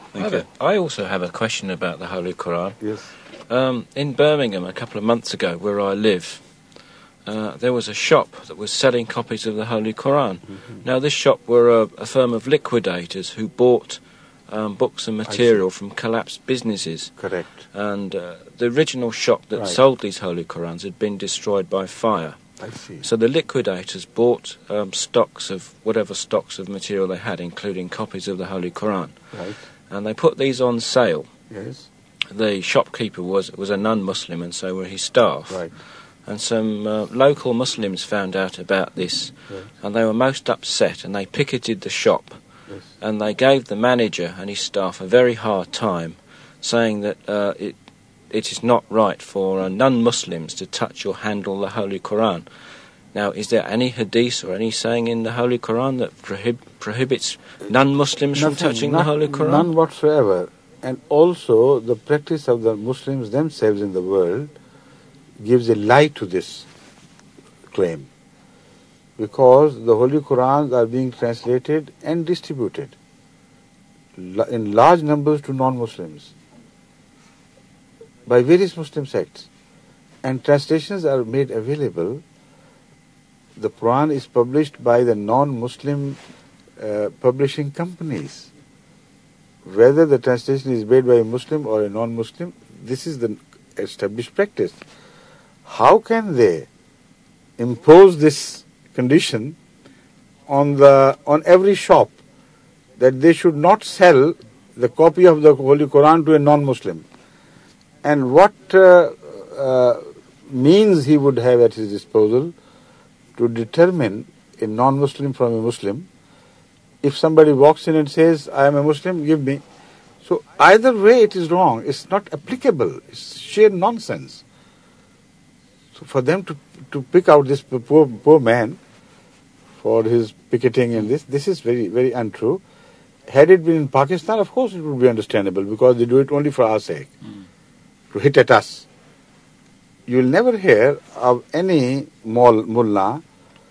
Thank you. I also have a question about the Holy Quran. Yes. In Birmingham, a couple of months ago, where I live, there was a shop that was selling copies of the Holy Quran. Mm-hmm. Now, this shop were a firm of liquidators who bought books and material from collapsed businesses. Correct. And the original shop that sold these Holy Qurans had been destroyed by fire. I see. So the liquidators bought stocks of whatever stocks of material they had, including copies of the Holy Quran. Right. And they put these on sale. Yes. The shopkeeper was a non-Muslim, and so were his staff. Right. And some local Muslims found out about this, Yes. and they were most upset, and they picketed the shop. Yes. And they gave the manager and his staff a very hard time, saying that it is not right for non-Muslims to touch or handle the Holy Quran. Now, is there any hadith or any saying in the Holy Quran that prohibits non-Muslims from touching the Holy Quran? None whatsoever. And also, the practice of the Muslims themselves in the world gives a lie to this claim. Because the Holy Qurans are being translated and distributed in large numbers to non-Muslims by various Muslim sects. And translations are made available. The Quran is published by the non-Muslim publishing companies. Whether the translation is made by a Muslim or a non-Muslim, this is the established practice. How can they impose this condition on every shop that they should not sell the copy of the Holy Quran to a non-Muslim? And what means he would have at his disposal to determine a non-Muslim from a Muslim? If somebody walks in and says, I am a Muslim, give me. So either way it is wrong. It's not applicable. It's sheer nonsense. So for them to pick out this poor man for his picketing and this is very, very untrue. Had it been in Pakistan, of course it would be understandable, because they do it only for our sake, to hit at us. You will never hear of any mullah,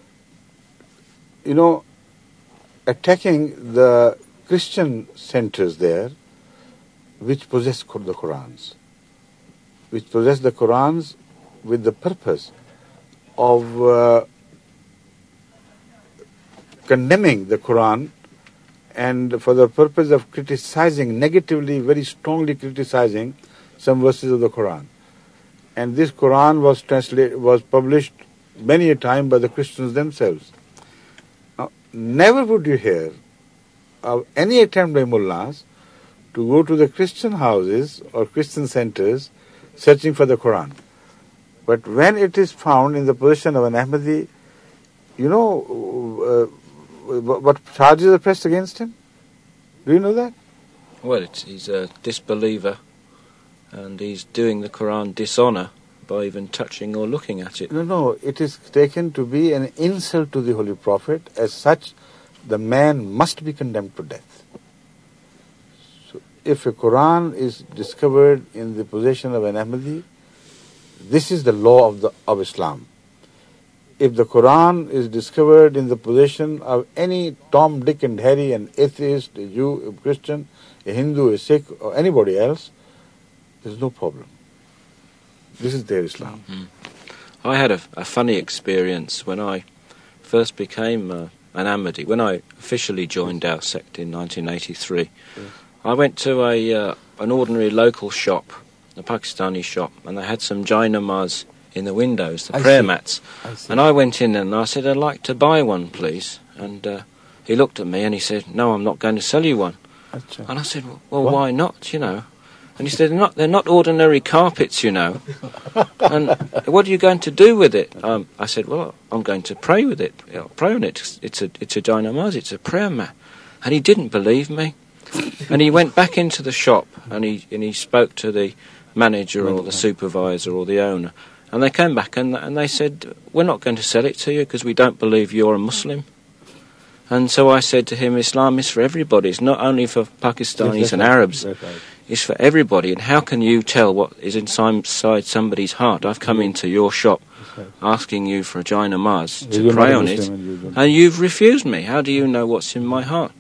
attacking the Christian centers there, which possess the Qurans, with the purpose of condemning the Quran, and for the purpose of criticizing negatively, very strongly criticizing some verses of the Quran. And this Quran was published many a time by the Christians themselves. Now, never would you hear of any attempt by mullahs to go to the Christian houses or Christian centers searching for the Quran. But when it is found in the possession of an Ahmadi, what charges are pressed against him? Do you know that? Well, he's a disbeliever, and he's doing the Quran dishonour by even touching or looking at it. No, it is taken to be an insult to the Holy Prophet. As such, the man must be condemned to death. So, if a Quran is discovered in the possession of an Ahmadi, this is the law of Islam. If the Quran is discovered in the possession of any Tom, Dick and Harry, an atheist, a Jew, a Christian, a Hindu, a Sikh, or anybody else, there's no problem. This is their Islam. Mm-hmm. I had a funny experience when I first became an Ahmadi. When I officially joined our sect in 1983, I went to an ordinary local shop, a Pakistani shop, and they had some Jai Namaz in the windows, the prayer mats. And I went in and I said, I'd like to buy one, please. And he looked at me and he said, no, I'm not going to sell you one. Achha. And I said, well, why not, And he said, they're not ordinary carpets, And what are you going to do with it? I said, well, I'm going to pray with it. Pray on it. It's a Jai Namaz, it's a prayer mat. And he didn't believe me. And he went back into the shop and he spoke to the manager or the supervisor or the owner. And they came back and they said, we're not going to sell it to you because we don't believe you're a Muslim. And so I said to him, Islam is for everybody. It's not only for Pakistanis and Arabs. It's for everybody. And how can you tell what is inside somebody's heart? I've come into your shop asking you for a Jai Namaz to pray on it, and you've refused me. How do you know what's in my heart? And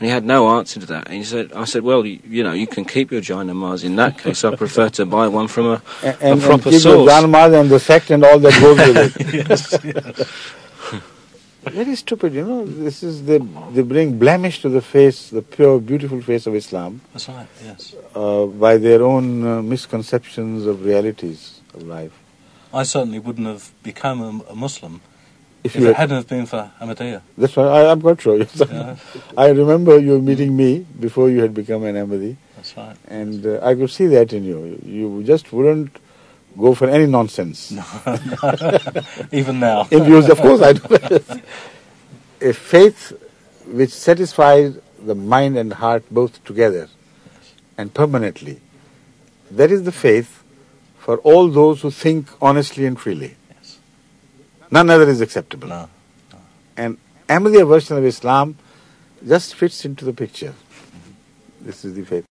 And he had no answer to that. And I said, well, you can keep your Jainamas. In that case, I prefer to buy one from a proper keep source. Your Jainamas and the sect and all that goes with it. Yes. Very stupid, This is they bring blemish to the face, the pure, beautiful face of Islam. That's right, yes. By their own misconceptions of realities of life. I certainly wouldn't have become a Muslim if you it hadn't have been for Ahmadiyya. That's why I'm quite sure. Yeah. I remember you meeting me before you had become an Ahmadi. That's right. And I could see that in you. You just wouldn't go for any nonsense. No. Even now. In views, of course, I do. A faith which satisfies the mind and heart both together and permanently. That is the faith for all those who think honestly and freely. Yes. None other is acceptable. No. And Ahmadiyya version of Islam just fits into the picture. This is the faith.